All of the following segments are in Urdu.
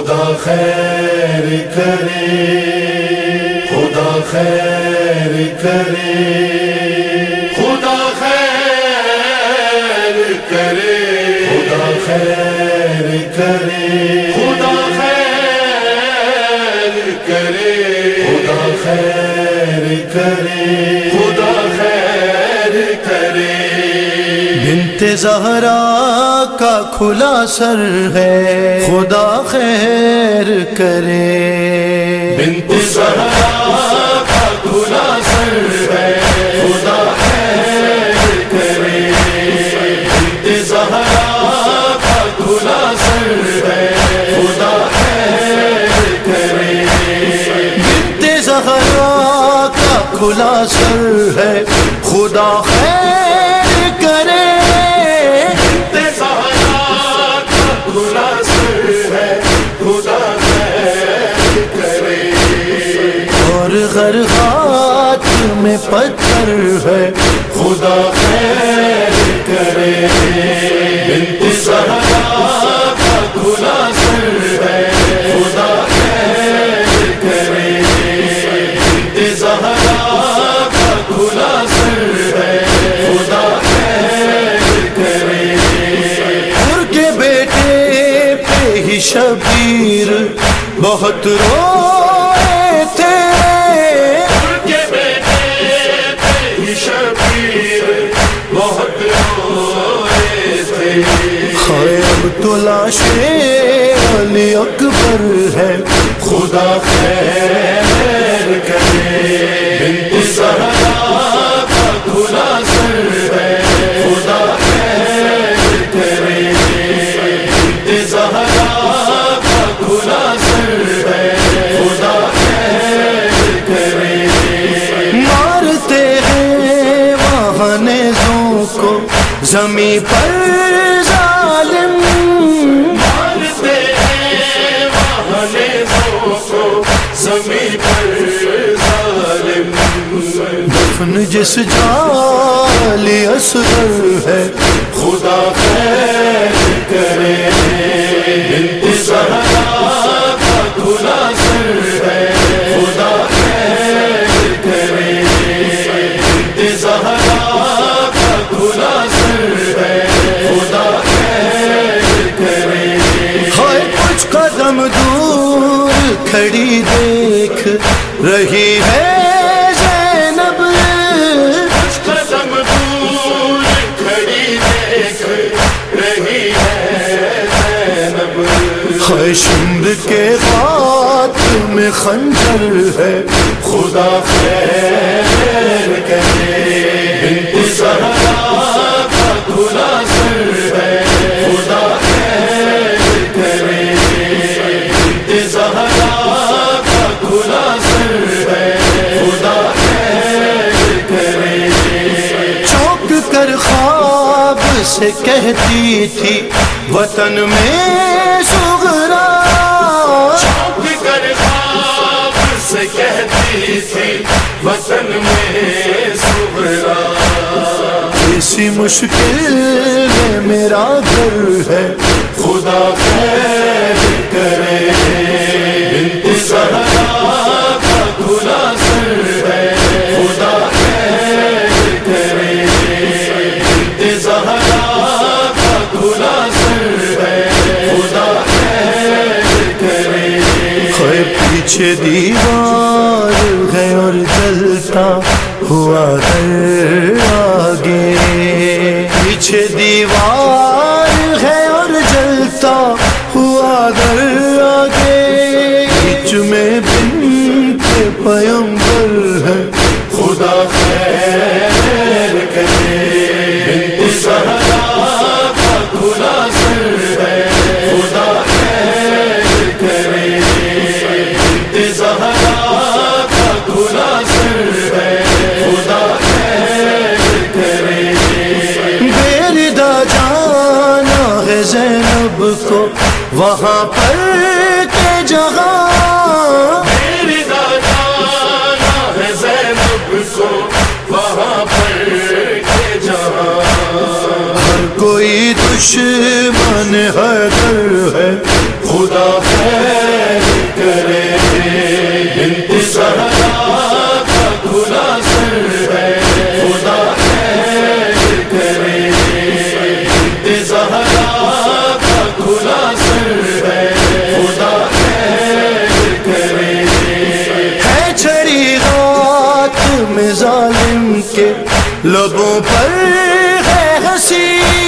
خدا خیر کرے، خدا خیر کرے، خدا خیر کرے، خدا خیر کرے، خدا خیر کرے، خدا خیر کرے، خدا خیر کرے۔ بنت زہرا کا کھلا سر ہے، خدا خیر کرے۔ بنت زہرا کا کھلا سر ہے، خدا خیر کرے۔ بنت زہرا کا کھلا سر ہے، خدا خیر کرے۔ بنت زہرا کا کھلا سر ہے، خدا خیر کرے۔ بنت زہرا کا کھلا سر ہے، خدا خیر کرے۔ اور غرغات میں پتھر ہے، خدا خیر کرے۔ بنت زہرا کا کھلا سر ہے، خدا خیر کرے۔ بنت زہرا کا کھلا سر ہے، خدا خیر کرے۔ ان کے بیٹے پہ ہی شبیر بہت روئے تھے، کے بیٹے پہ ہی شبیر بہت روئے تھے۔ اب تو لاش علی اکبر ہے، خدا خیر کرے۔ بنت زہرا کا کھلا سر ہے، خدا خیر کرے۔ بنت زہرا کا کھلا سر ہے، خدا خیر کرے۔ مارتے ہیں وہاں نیزوں کو زمیں پر ظالم، مارتے ہیں وہاں نیزوں کو زمین پر ظالم۔ دفن جس جعلی اصغر ہے، خدا خیر کرے۔ بنت زہرا کا کھلا سر ہے، خدا خیر کرے۔ بنت زہرا کا کھلا سر ہے، خدا خیر کرے۔ ہائے کچھ قدم دور کھڑی دیکھ رہی ہے زینب، کچھ قدم دور کھڑی دیکھ رہی ہے زینب۔ ہائے شمر کے ہاتھ میں خنجر ہے، خدا خیر کرے۔ بنت زہرا کا کھلا سر ہے، خدا خیر کرے۔ بنت زہرا کا کھلا سر ہے، خدا خیر کرے۔ چونک کر خواب سے کہتی تھی وطن میں صغرا، چونک کر خواب سے کہتی تھی وطن میں صغرا۔ ایسی مشکل میں میرا گھر ہے، خدا خیر کرے۔ بنت زہرا کا کھلا سر ہے، خدا خیر کرے۔ بنت زہرا کا کھلا سر ہے، خدا خیر کرے۔ ہائے پیچھے دیوار ہے اور جلتا ہوا در آگے، پیچھے دیوار ہے اور جلتا ہوا در آگے، بیچ میں بنت پیغمبر ہے، خدا خیر کرے۔ بنت زہرا کا کھلا سر ہے، خدا خیر کرے۔ بنت زہرا کا کھلا سر ہے، خدا خیر کرے۔ بیردہ جانا ہے زینب کو وہاں پر کے جہاں، میری دادا ہے زینب کو وہاں پر کے جہاں۔ ہر کوئی دشمن حیدر ہے، خدا خیر کرے بنت زہرا کا کھلا سر ہے خدا خیر کرے بنت زہرا کا کھلا سر ہے خدا خیر کرے ہے چھڑی رات میں ظالم کے لبوں پر ہے ہنسی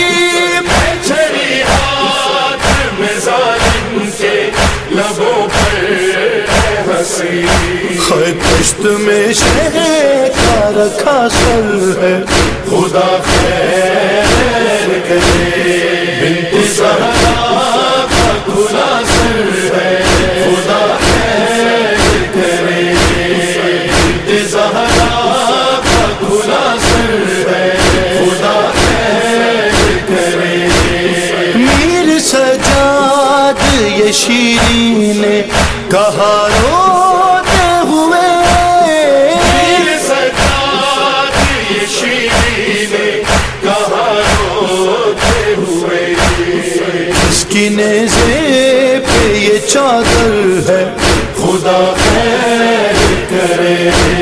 چھڑی ہاتھ میں ظالم کے لبوں پر ہے ہنسی ہے کشت میں شہر کا رکھا سر ہے خدا خیر کرے بنت زہرا کا کھلا سر ہے خدا خیر کرے بنت زہرا کا کھلا سر ہے خدا خیر کرے میر سجاد یہ شیرین نے کہا روتے ہوئے میر سجاد یہ شیرین نے کہا روتے ہوئے اس کی نیزے پہ یہ چادر ہے خدا خیر کرے